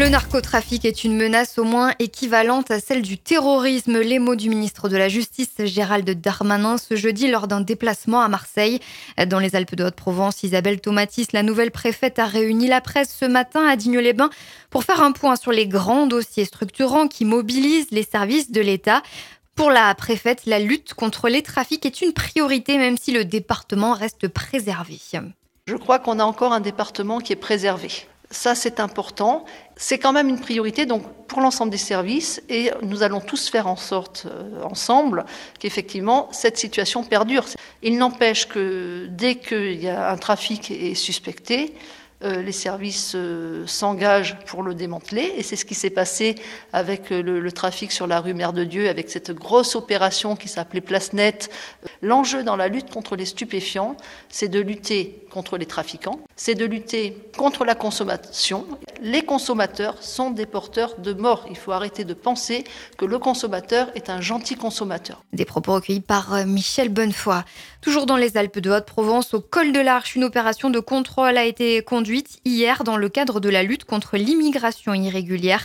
Le narcotrafic est une menace au moins équivalente à celle du terrorisme. Les mots du ministre de la Justice, Gérald Darmanin, ce jeudi lors d'un déplacement à Marseille. Dans les Alpes-de-Haute-Provence, Isabelle Tomatis, la nouvelle préfète, a réuni la presse ce matin à Digne-les-Bains pour faire un point sur les grands dossiers structurants qui mobilisent les services de l'État. Pour la préfète, la lutte contre les trafics est une priorité, même si le département reste préservé. Je crois qu'on a encore un département qui est préservé. Ça, c'est important. C'est quand même une priorité donc, pour l'ensemble des services et nous allons tous faire en sorte, ensemble, qu'effectivement, cette situation perdure. Il n'empêche que dès qu'il y a un trafic qui est suspecté, les services s'engagent pour le démanteler et c'est ce qui s'est passé avec le trafic sur la rue Mère de Dieu, avec cette grosse opération qui s'appelait Place Nette. L'enjeu dans la lutte contre les stupéfiants, c'est de lutter contre les trafiquants, c'est de lutter contre la consommation. Les consommateurs sont des porteurs de mort. Il faut arrêter de penser que le consommateur est un gentil consommateur. Des propos recueillis par Michel Bonnefoy. Toujours dans les Alpes-de-Haute-Provence, au col de l'Arche, une opération de contrôle a été conduite hier dans le cadre de la lutte contre l'immigration irrégulière.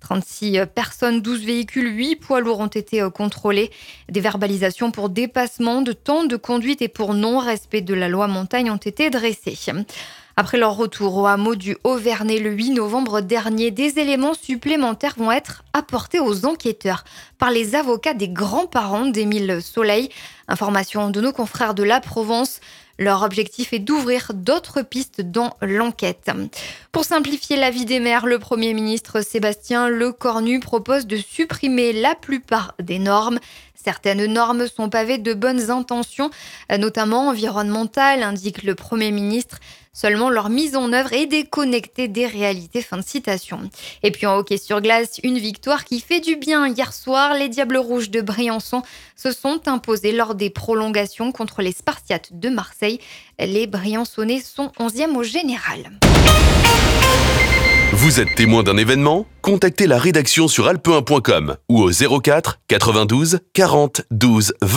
36 personnes, 12 véhicules, 8 poids lourds ont été contrôlés. Des verbalisations pour dépassement de temps de conduite et pour non-respect de la loi montagne ont été dressées. Après leur retour au hameau du Haut-Vernay le 8 novembre dernier, des éléments supplémentaires vont être apportés aux enquêteurs par les avocats des grands-parents d'Émile Soleil. Information de nos confrères de la Provence. Leur objectif est d'ouvrir d'autres pistes dans l'enquête. Pour simplifier la vie des maires, le Premier ministre Sébastien Lecornu propose de supprimer la plupart des normes. Certaines normes sont pavées de bonnes intentions, notamment environnementales, indique le Premier ministre. Seulement leur mise en œuvre est déconnectée des réalités. Fin de citation. Et puis en hockey sur glace, une victoire qui fait du bien. Hier soir, les Diables Rouges de Briançon se sont imposés lors des prolongations contre les Spartiates de Marseille. Les Briançonnais sont 11e au général. Vous êtes témoin d'un événement ? Contactez la rédaction sur alpe1.com ou au 04 92 40 12 20.